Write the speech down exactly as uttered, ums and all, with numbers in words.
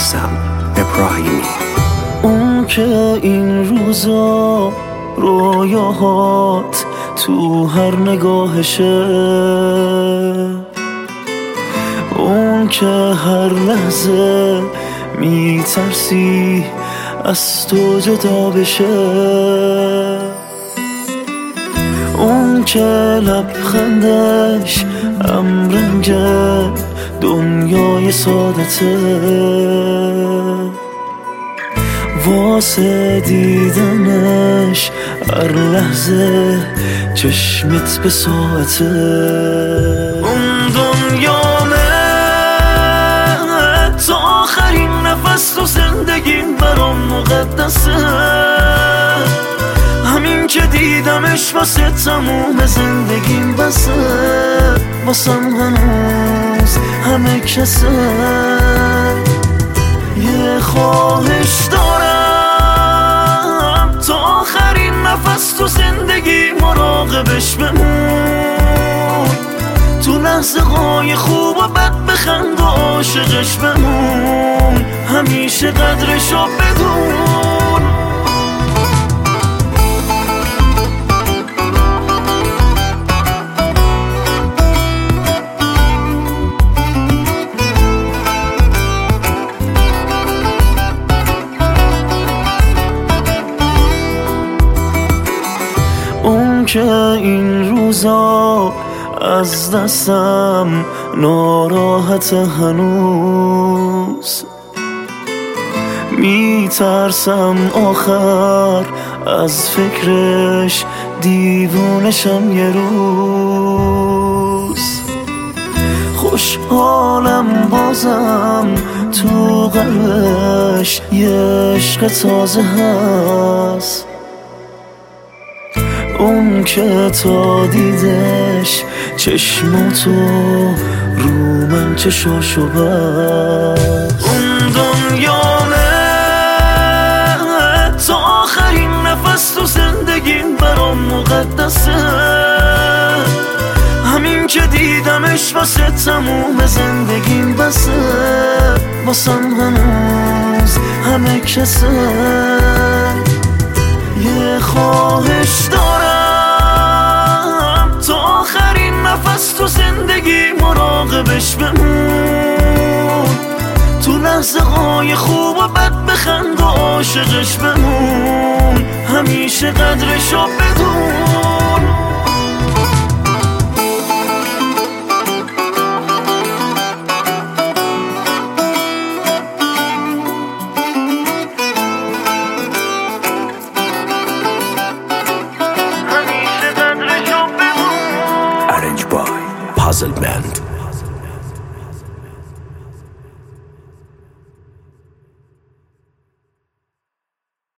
میثم ابراهیمی. اون که این روزا رویاهات تو هر نگاهشه، اون که هر لحظه میترسی از تو جدا بشه، اون که لبخندش امرنج دنیای سادته، واسه دیدنش هر لحظه چشمت به ساعته. اون دنیامه تا آخرین نفس تو زندگیم برام مقدسه، همین که دیدمش واسه تموم زندگیم بسه، واسم هنوز همه کسه. یه خواهش دارم تا آخرین نفس تو زندگی مراقبش بمون، تو لحظه های خوب و بد بخند و عاشقش بمون، همیشه قدرشو بدون. اون که این روزا از دستم ناراحت هنوز، میترسم آخر از فکرش دیوونشم یه روز. خوشحالم بازم تو قلبش یه عشق تازه هست، اون که تا دیدش چشماتو رو من چشاشو بست. اون دنیامه تا آخرین نفس تو زندگیم برام مقدسه، همین که دیدمش واسه تموم زندگیم بسه، واسم هنوز همه کسه. یه خواهش دارم تا آخرین نفس تو زندگی مراقبش بمون، تو لحظه های خوب و بد بخند و عاشقش بمون، همیشه قدرشو بدون. Arranged by Puzzle Band.